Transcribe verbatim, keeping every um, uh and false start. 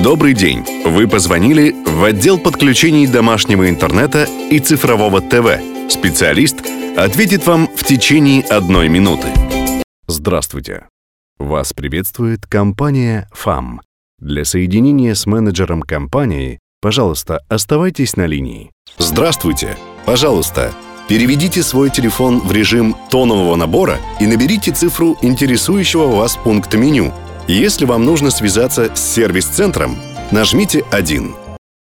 Добрый день! Вы позвонили в отдел подключений домашнего интернета и цифрового ТВ. Специалист ответит вам в течение одной минуты. Здравствуйте! Вас приветствует компания ФАМ. Для соединения с менеджером компании, пожалуйста, оставайтесь на линии. Здравствуйте! Пожалуйста, переведите свой телефон в режим тонового набора и наберите цифру интересующего вас пункта меню. Если вам нужно связаться с сервис-центром, нажмите один.